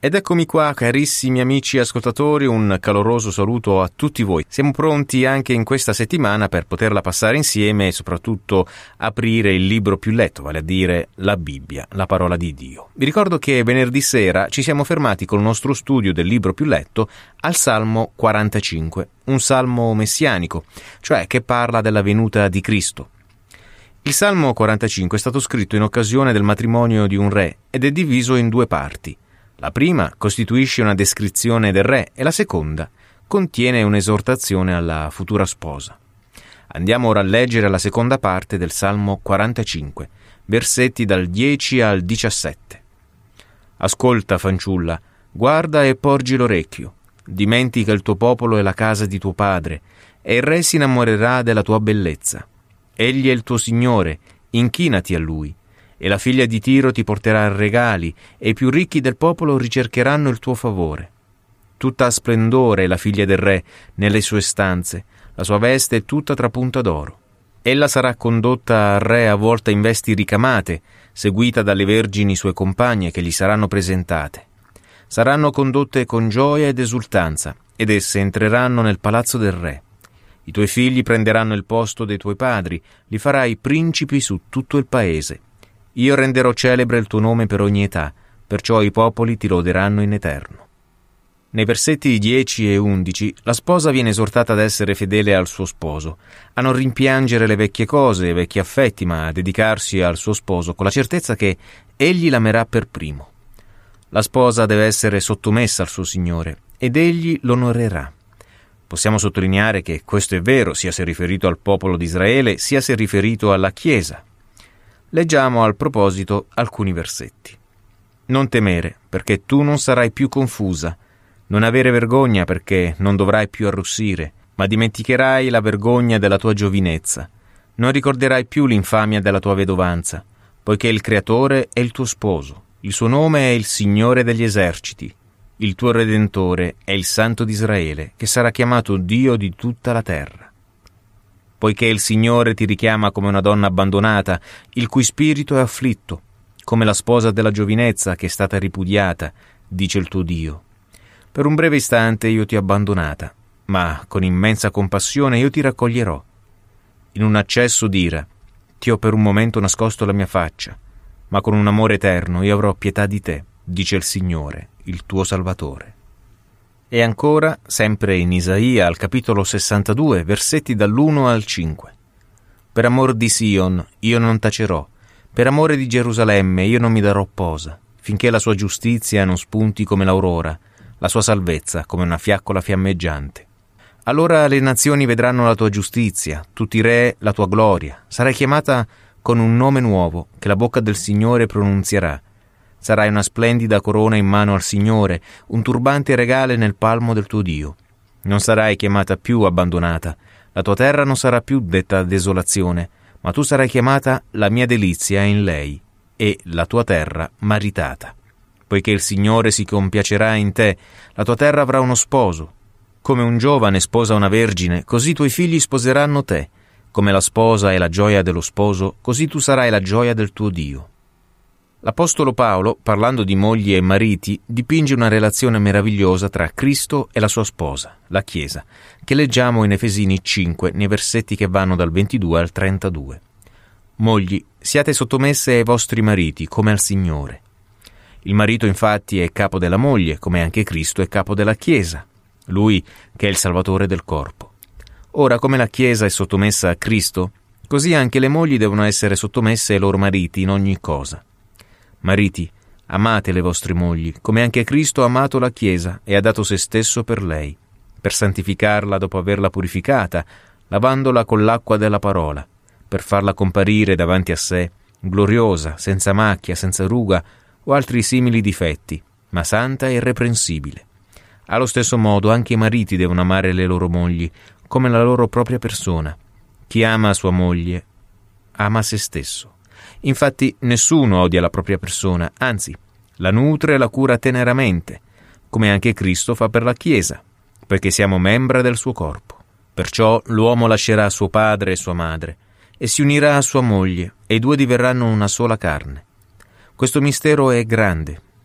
Ed eccomi qua, carissimi amici ascoltatori, un caloroso saluto a tutti voi. Siamo pronti anche in questa settimana per poterla passare insieme e soprattutto aprire il libro più letto, vale a dire la Bibbia, la parola di Dio. Vi ricordo che venerdì sera ci siamo fermati col nostro studio del libro più letto al Salmo 45, un salmo messianico, cioè che parla della venuta di Cristo. Il Salmo 45 è stato scritto in occasione del matrimonio di un re ed è diviso in due parti. La prima costituisce una descrizione del re e la seconda contiene un'esortazione alla futura sposa. Andiamo ora a leggere la seconda parte del Salmo 45, versetti dal 10 al 17. Ascolta, fanciulla, guarda e porgi l'orecchio. Dimentica il tuo popolo e la casa di tuo padre, e il re si innamorerà della tua bellezza. Egli è il tuo Signore, inchinati a Lui. E la figlia di Tiro ti porterà regali, e i più ricchi del popolo ricercheranno il tuo favore. Tutta a splendore è la figlia del re nelle sue stanze, la sua veste è tutta trapunta d'oro. Ella sarà condotta al re avvolta in vesti ricamate, seguita dalle vergini sue compagne che gli saranno presentate. Saranno condotte con gioia ed esultanza, ed esse entreranno nel palazzo del re. I tuoi figli prenderanno il posto dei tuoi padri, li farai principi su tutto il paese. Io renderò celebre il tuo nome per ogni età, perciò i popoli ti loderanno in eterno. Nei versetti 10 e 11 la sposa viene esortata ad essere fedele al suo sposo, a non rimpiangere le vecchie cose, i vecchi affetti, ma a dedicarsi al suo sposo con la certezza che egli l'amerà per primo. La sposa deve essere sottomessa al suo Signore ed egli l'onorerà. Possiamo sottolineare che questo è vero sia se riferito al popolo di Israele sia se riferito alla Chiesa. Leggiamo al proposito alcuni versetti. Non temere, perché tu non sarai più confusa. Non avere vergogna, perché non dovrai più arrossire, ma dimenticherai la vergogna della tua giovinezza. Non ricorderai più l'infamia della tua vedovanza, poiché il Creatore è il tuo sposo. Il suo nome è il Signore degli eserciti. Il tuo Redentore è il Santo di Israele, che sarà chiamato Dio di tutta la terra. Poiché il Signore ti richiama come una donna abbandonata, il cui spirito è afflitto, come la sposa della giovinezza che è stata ripudiata, dice il tuo Dio. Per un breve istante io ti ho abbandonata, ma con immensa compassione io ti raccoglierò. In un accesso d'ira ti ho per un momento nascosto la mia faccia, ma con un amore eterno io avrò pietà di te, dice il Signore, il tuo Salvatore. E ancora, sempre in Isaia, al capitolo 62, versetti dall'1 al 5. Per amor di Sion io non tacerò, per amore di Gerusalemme io non mi darò posa, finché la sua giustizia non spunti come l'aurora, la sua salvezza come una fiaccola fiammeggiante. Allora le nazioni vedranno la tua giustizia, tutti i re la tua gloria. Sarai chiamata con un nome nuovo che la bocca del Signore pronunzierà. Sarai una splendida corona in mano al Signore, un turbante regale nel palmo del tuo Dio. Non sarai chiamata più abbandonata, la tua terra non sarà più detta desolazione, ma tu sarai chiamata la mia delizia in lei, e la tua terra maritata. Poiché il Signore si compiacerà in te, la tua terra avrà uno sposo. Come un giovane sposa una vergine, così i tuoi figli sposeranno te. Come la sposa è la gioia dello sposo, così tu sarai la gioia del tuo Dio. L'Apostolo Paolo, parlando di mogli e mariti, dipinge una relazione meravigliosa tra Cristo e la sua sposa, la Chiesa, che leggiamo in Efesini 5, nei versetti che vanno dal 22 al 32. Mogli, siate sottomesse ai vostri mariti, come al Signore. Il marito infatti è capo della moglie, come anche Cristo è capo della Chiesa, Lui che è il Salvatore del corpo. Ora, come la Chiesa è sottomessa a Cristo, così anche le mogli devono essere sottomesse ai loro mariti in ogni cosa. Mariti, amate le vostre mogli, come anche Cristo ha amato la Chiesa e ha dato se stesso per lei, per santificarla dopo averla purificata, lavandola con l'acqua della parola, per farla comparire davanti a sé, gloriosa, senza macchia, senza ruga o altri simili difetti, ma santa e irreprensibile. Allo stesso modo anche i mariti devono amare le loro mogli, come la loro propria persona. Chi ama sua moglie, ama se stesso. Infatti nessuno odia la propria persona, anzi, la nutre e la cura teneramente, come anche Cristo fa per la Chiesa, perché siamo membra del suo corpo. Perciò l'uomo lascerà suo padre e sua madre, e si unirà a sua moglie, e i due diverranno una sola carne. Questo mistero è grande.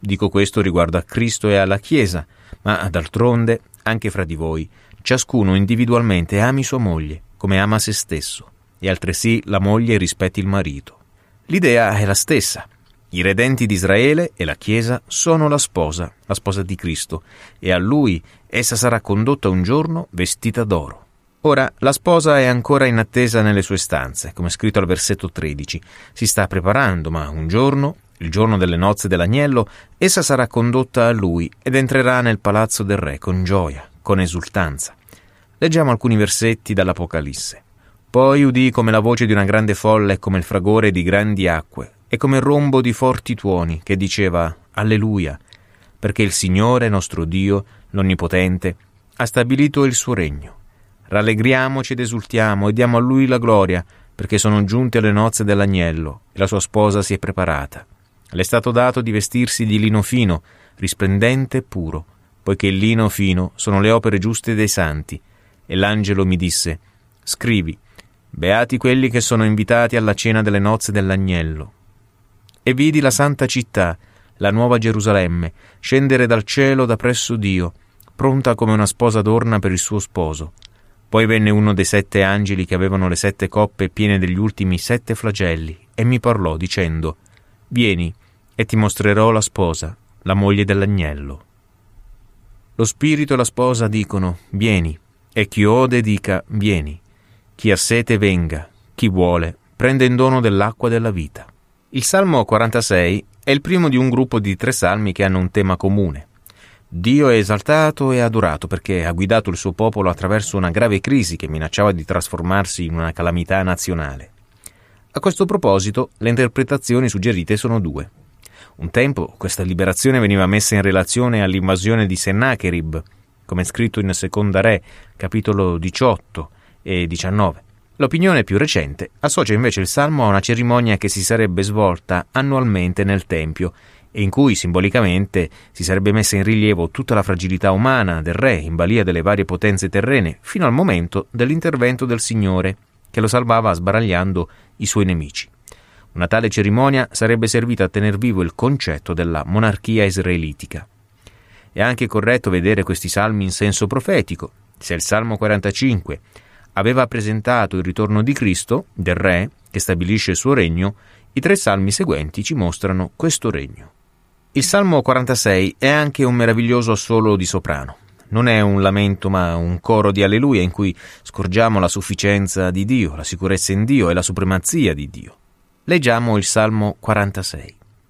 Dico questo riguardo a Cristo e alla Chiesa, ma d'altronde, anche fra di voi, ciascuno individualmente ami sua moglie, come ama se stesso, e altresì la moglie rispetti il marito. L'idea è la stessa. I redenti di Israele e la Chiesa sono la sposa di Cristo, e a Lui essa sarà condotta un giorno vestita d'oro. Ora, la sposa è ancora in attesa nelle sue stanze, come scritto al versetto 13. Si sta preparando, ma un giorno, il giorno delle nozze dell'agnello, essa sarà condotta a Lui ed entrerà nel palazzo del Re con gioia, con esultanza. Leggiamo alcuni versetti dall'Apocalisse. Poi udii come la voce di una grande folla e come il fragore di grandi acque e come il rombo di forti tuoni che diceva Alleluia, perché il Signore nostro Dio, l'Onnipotente, ha stabilito il suo regno. Rallegriamoci ed esultiamo e diamo a Lui la gloria, perché sono giunte le nozze dell'agnello e la sua sposa si è preparata. Le è stato dato di vestirsi di lino fino, risplendente e puro, poiché il lino fino sono le opere giuste dei santi. E l'angelo mi disse, scrivi, beati quelli che sono invitati alla cena delle nozze dell'agnello. E vidi la santa città, la nuova Gerusalemme, scendere dal cielo da presso Dio, pronta come una sposa adorna per il suo sposo. Poi venne uno dei 7 angeli che avevano le 7 coppe piene degli ultimi 7 flagelli, e mi parlò dicendo, vieni, e ti mostrerò la sposa, la moglie dell'agnello. Lo spirito e la sposa dicono, vieni, e chi ode dica, vieni. Chi ha sete venga, chi vuole, prende in dono dell'acqua della vita. Il Salmo 46 è il primo di un gruppo di 3 salmi che hanno un tema comune. Dio è esaltato e adorato perché ha guidato il suo popolo attraverso una grave crisi che minacciava di trasformarsi in una calamità nazionale. A questo proposito, le interpretazioni suggerite sono 2. Un tempo questa liberazione veniva messa in relazione all'invasione di Sennacherib, come scritto in Seconda Re, capitolo 18 e 19. L'opinione più recente associa invece il Salmo a una cerimonia che si sarebbe svolta annualmente nel Tempio e in cui simbolicamente si sarebbe messa in rilievo tutta la fragilità umana del re in balia delle varie potenze terrene fino al momento dell'intervento del Signore che lo salvava sbaragliando i suoi nemici. Una tale cerimonia sarebbe servita a tener vivo il concetto della monarchia israelitica. È anche corretto vedere questi salmi in senso profetico. Se il Salmo 45 aveva presentato il ritorno di Cristo, del Re, che stabilisce il suo regno, i 3 salmi seguenti ci mostrano questo regno. Il Salmo 46 è anche un meraviglioso assolo di soprano. Non è un lamento ma un coro di alleluia in cui scorgiamo la sufficienza di Dio, la sicurezza in Dio e la supremazia di Dio. Leggiamo il Salmo 46.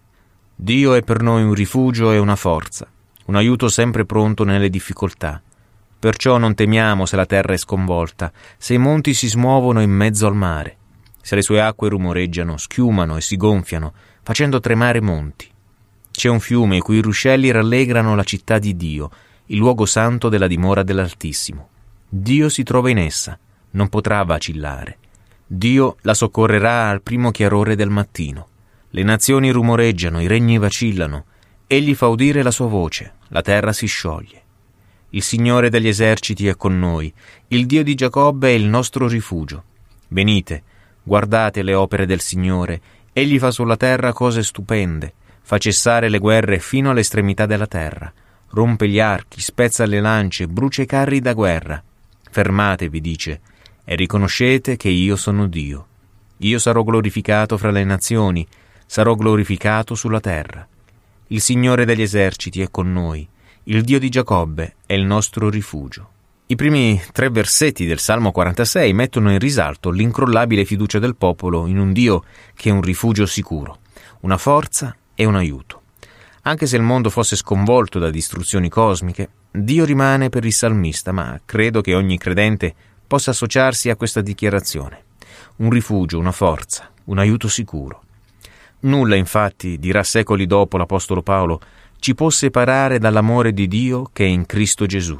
Dio è per noi un rifugio e una forza, un aiuto sempre pronto nelle difficoltà. Perciò non temiamo se la terra è sconvolta, se i monti si smuovono in mezzo al mare, se le sue acque rumoreggiano, schiumano e si gonfiano, facendo tremare monti. C'è un fiume i cui ruscelli rallegrano la città di Dio, il luogo santo della dimora dell'Altissimo. Dio si trova in essa, non potrà vacillare. Dio la soccorrerà al primo chiarore del mattino. Le nazioni rumoreggiano, i regni vacillano. Egli fa udire la sua voce, la terra si scioglie. Il Signore degli eserciti è con noi, il Dio di Giacobbe è il nostro rifugio. Venite, guardate le opere del Signore, egli fa sulla terra cose stupende, fa cessare le guerre fino all'estremità della terra, rompe gli archi, spezza le lance, brucia i carri da guerra. Fermatevi, dice, e riconoscete che io sono Dio. Io sarò glorificato fra le nazioni, sarò glorificato sulla terra. Il Signore degli eserciti è con noi, il Dio di Giacobbe è il nostro rifugio. I primi 3 versetti del Salmo 46 mettono in risalto l'incrollabile fiducia del popolo in un Dio che è un rifugio sicuro, una forza e un aiuto. Anche se il mondo fosse sconvolto da distruzioni cosmiche, Dio rimane per il salmista, ma credo che ogni credente possa associarsi a questa dichiarazione. Un rifugio, una forza, un aiuto sicuro. Nulla, infatti, dirà secoli dopo l'Apostolo Paolo, ci può separare dall'amore di Dio che è in Cristo Gesù.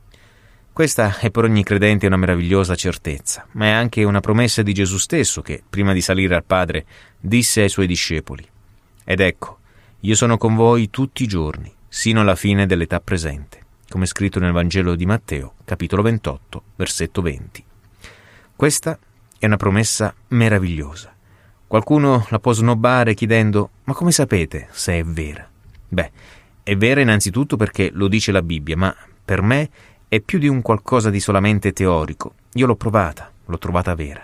Questa è per ogni credente una meravigliosa certezza, ma è anche una promessa di Gesù stesso che, prima di salire al Padre, disse ai suoi discepoli: «Ed ecco, io sono con voi tutti i giorni, sino alla fine dell'età presente», come scritto nel Vangelo di Matteo, capitolo 28, versetto 20. Questa è una promessa meravigliosa. Qualcuno la può snobbare chiedendo: «Ma come sapete se è vera?» Beh, è vera innanzitutto perché lo dice la Bibbia, ma per me è più di un qualcosa di solamente teorico. Io l'ho provata, l'ho trovata vera.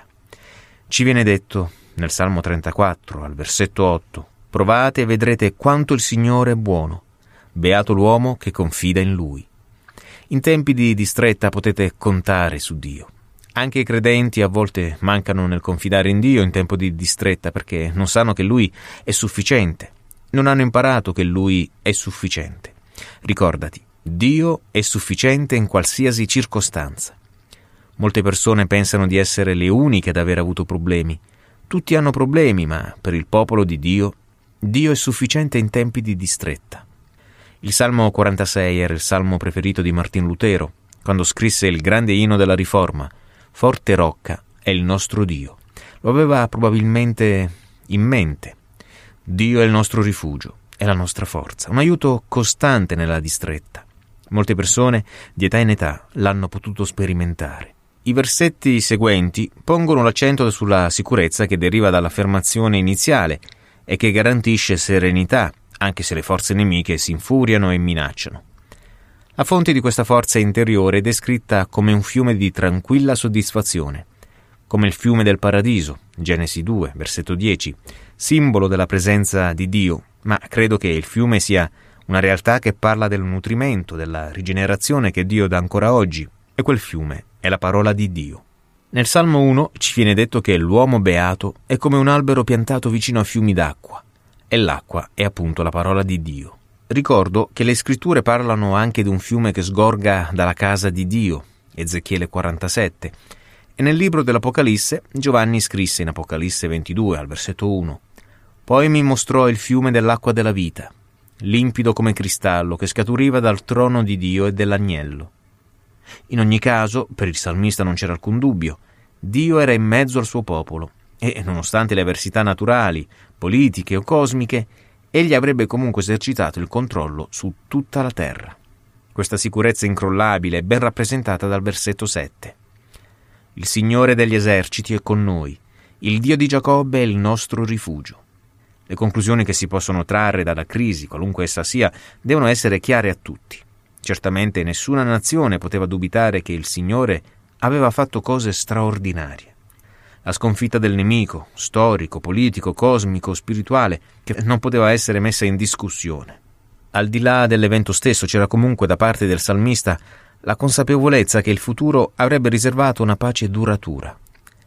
Ci viene detto nel Salmo 34, al versetto 8, «Provate e vedrete quanto il Signore è buono. Beato l'uomo che confida in Lui». In tempi di distretta potete contare su Dio. Anche i credenti a volte mancano nel confidare in Dio in tempo di distretta perché non sanno che Lui è sufficiente. Non hanno imparato che Lui è sufficiente. Ricordati, Dio è sufficiente in qualsiasi circostanza. Molte persone pensano di essere le uniche ad aver avuto problemi. Tutti hanno problemi, ma per il popolo di Dio, Dio è sufficiente in tempi di distretta. Il Salmo 46 era il salmo preferito di Martin Lutero, quando scrisse il grande inno della Riforma, «Forte rocca è il nostro Dio». Lo aveva probabilmente in mente. Dio è il nostro rifugio, è la nostra forza, un aiuto costante nella distretta. Molte persone di età in età l'hanno potuto sperimentare. I versetti seguenti pongono l'accento sulla sicurezza che deriva dall'affermazione iniziale e che garantisce serenità, anche se le forze nemiche si infuriano e minacciano. La fonte di questa forza interiore è descritta come un fiume di tranquilla soddisfazione, come il fiume del paradiso, Genesi 2, versetto 10, simbolo della presenza di Dio, ma credo che il fiume sia una realtà che parla del nutrimento, della rigenerazione che Dio dà ancora oggi, e quel fiume è la parola di Dio. Nel Salmo 1 ci viene detto che l'uomo beato è come un albero piantato vicino a fiumi d'acqua, e l'acqua è appunto la parola di Dio. Ricordo che le scritture parlano anche di un fiume che sgorga dalla casa di Dio, Ezechiele 47, e nel libro dell'Apocalisse Giovanni scrisse in Apocalisse 22 al versetto 1: «Poi mi mostrò il fiume dell'acqua della vita, limpido come cristallo, che scaturiva dal trono di Dio e dell'agnello». In ogni caso, per il salmista non c'era alcun dubbio, Dio era in mezzo al suo popolo e, nonostante le avversità naturali, politiche o cosmiche, egli avrebbe comunque esercitato il controllo su tutta la terra. Questa sicurezza incrollabile è ben rappresentata dal versetto 7. «Il Signore degli eserciti è con noi, il Dio di Giacobbe è il nostro rifugio». Le conclusioni che si possono trarre dalla crisi, qualunque essa sia, devono essere chiare a tutti. Certamente nessuna nazione poteva dubitare che il Signore aveva fatto cose straordinarie. La sconfitta del nemico, storico, politico, cosmico, spirituale, che non poteva essere messa in discussione. Al di là dell'evento stesso c'era comunque da parte del salmista la consapevolezza che il futuro avrebbe riservato una pace duratura.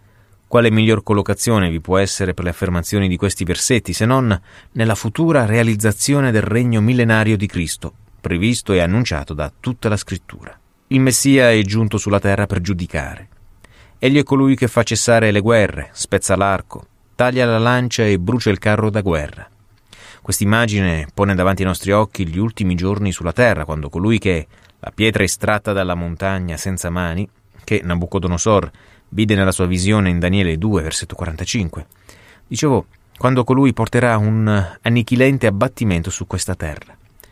Quale miglior collocazione vi può essere per le affermazioni di questi versetti se non nella futura realizzazione del regno millenario di Cristo, previsto e annunciato da tutta la Scrittura. Il Messia è giunto sulla terra per giudicare. Egli è colui che fa cessare le guerre, spezza l'arco, taglia la lancia e brucia il carro da guerra. Quest'immagine pone davanti ai nostri occhi gli ultimi giorni sulla terra, quando colui che è la pietra estratta dalla montagna senza mani, che Nabucodonosor vide nella sua visione in Daniele 2, versetto 45. Dicevo, quando colui porterà un annichilente abbattimento su questa terra.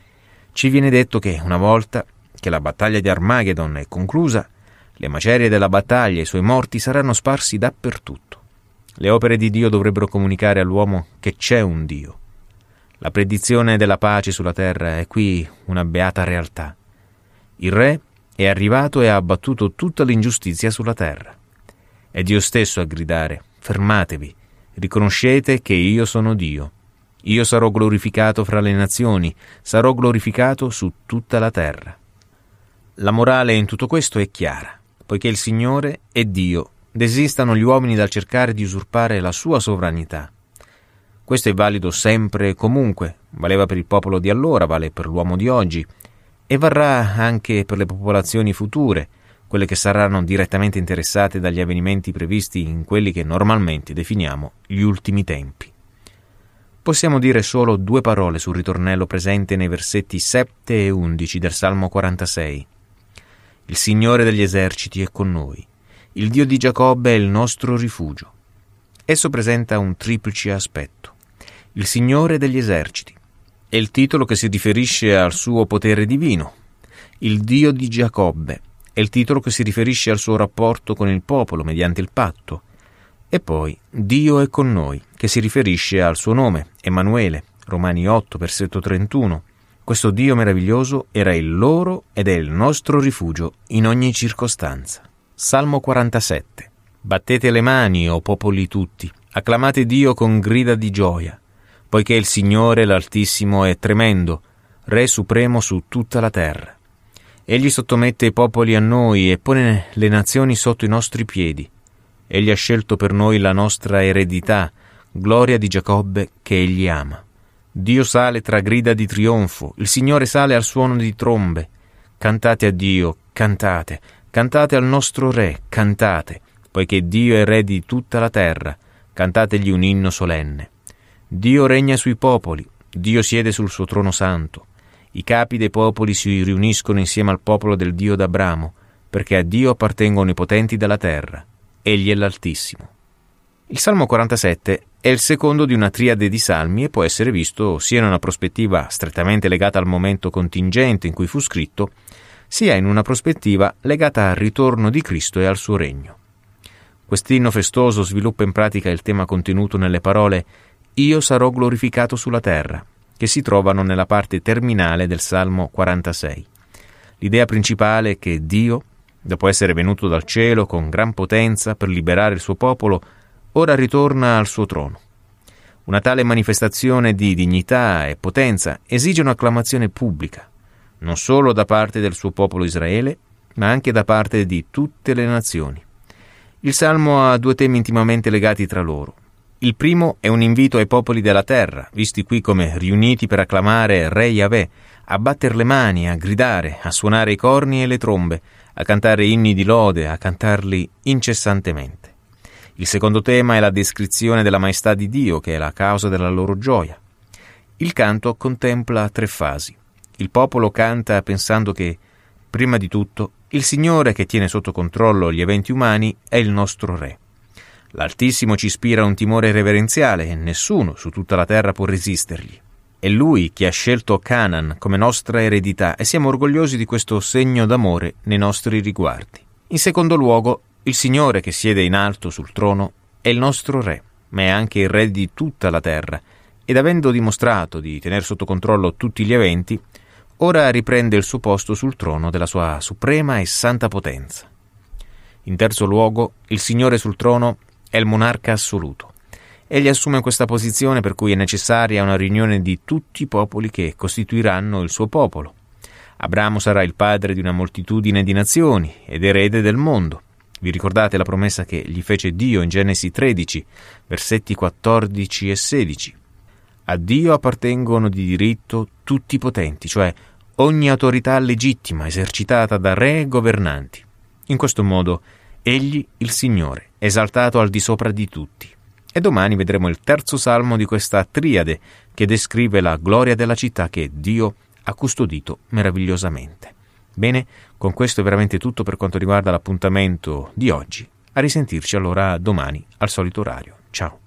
Ci viene detto che una volta che la battaglia di Armageddon è conclusa, le macerie della battaglia e i suoi morti saranno sparsi dappertutto. Le opere di Dio dovrebbero comunicare all'uomo che c'è un Dio. La predizione della pace sulla terra è qui una beata realtà. Il Re è arrivato e ha abbattuto tutta l'ingiustizia sulla terra. È Dio stesso a gridare: fermatevi, riconoscete che io sono Dio. Io sarò glorificato fra le nazioni, sarò glorificato su tutta la terra. La morale in tutto questo è chiara. Poiché il Signore è Dio, desistano gli uomini dal cercare di usurpare la sua sovranità. Questo è valido sempre e comunque, valeva per il popolo di allora, vale per l'uomo di oggi, e varrà anche per le popolazioni future, quelle che saranno direttamente interessate dagli avvenimenti previsti in quelli che normalmente definiamo gli ultimi tempi. Possiamo dire solo 2 parole sul ritornello presente nei versetti 7 e 11 del Salmo 46. Il Signore degli eserciti è con noi, il Dio di Giacobbe è il nostro rifugio. Esso presenta un triplice aspetto. Il Signore degli eserciti è il titolo che si riferisce al suo potere divino. Il Dio di Giacobbe è il titolo che si riferisce al suo rapporto con il popolo mediante il patto. E poi Dio è con noi, che si riferisce al suo nome, Emanuele, Romani 8, versetto 31, Questo Dio meraviglioso era il loro ed è il nostro rifugio in ogni circostanza. Salmo 47. Battete le mani, o popoli tutti, acclamate Dio con grida di gioia, poiché il Signore l'Altissimo è tremendo, Re supremo su tutta la terra. Egli sottomette i popoli a noi e pone le nazioni sotto i nostri piedi. Egli ha scelto per noi la nostra eredità, gloria di Giacobbe che egli ama. Dio sale tra grida di trionfo, il Signore sale al suono di trombe. Cantate a Dio, cantate, cantate al nostro Re, cantate, poiché Dio è Re di tutta la terra, cantategli un inno solenne. Dio regna sui popoli, Dio siede sul suo trono santo. I capi dei popoli si riuniscono insieme al popolo del Dio d'Abramo, perché a Dio appartengono i potenti della terra. Egli è l'Altissimo. Il Salmo 47 è il secondo di una triade di salmi e può essere visto sia in una prospettiva strettamente legata al momento contingente in cui fu scritto, sia in una prospettiva legata al ritorno di Cristo e al suo regno. Quest'inno festoso sviluppa in pratica il tema contenuto nelle parole «Io sarò glorificato sulla terra», che si trovano nella parte terminale del Salmo 46. L'idea principale è che Dio, dopo essere venuto dal cielo con gran potenza per liberare il suo popolo, ora ritorna al suo trono. Una tale manifestazione di dignità e potenza esige un'acclamazione pubblica, non solo da parte del suo popolo Israele, ma anche da parte di tutte le nazioni. Il Salmo ha due temi intimamente legati tra loro. Il primo è un invito ai popoli della terra, visti qui come riuniti per acclamare Re Yahweh, a batter le mani, a gridare, a suonare i corni e le trombe, a cantare inni di lode, a cantarli incessantemente. Il secondo tema è la descrizione della maestà di Dio, che è la causa della loro gioia. Il canto contempla tre fasi. Il popolo canta pensando che, prima di tutto, il Signore che tiene sotto controllo gli eventi umani è il nostro Re. L'Altissimo ci ispira un timore reverenziale e nessuno su tutta la terra può resistergli. È Lui che ha scelto Canaan come nostra eredità e siamo orgogliosi di questo segno d'amore nei nostri riguardi. In secondo luogo, il Signore che siede in alto sul trono è il nostro Re, ma è anche il Re di tutta la terra, ed avendo dimostrato di tener sotto controllo tutti gli eventi, ora riprende il suo posto sul trono della sua suprema e santa potenza. In terzo luogo, il Signore sul trono è il monarca assoluto. Egli assume questa posizione per cui è necessaria una riunione di tutti i popoli che costituiranno il suo popolo. Abramo sarà il padre di una moltitudine di nazioni ed erede del mondo. Vi ricordate la promessa che gli fece Dio in Genesi 13, versetti 14 e 16? A Dio appartengono di diritto tutti i potenti, cioè ogni autorità legittima esercitata da re e governanti. In questo modo, Egli, il Signore, è esaltato al di sopra di tutti. E domani vedremo il terzo salmo di questa triade che descrive la gloria della città che Dio ha custodito meravigliosamente. Bene, con questo è veramente tutto per quanto riguarda l'appuntamento di oggi. A risentirci allora domani al solito orario. Ciao.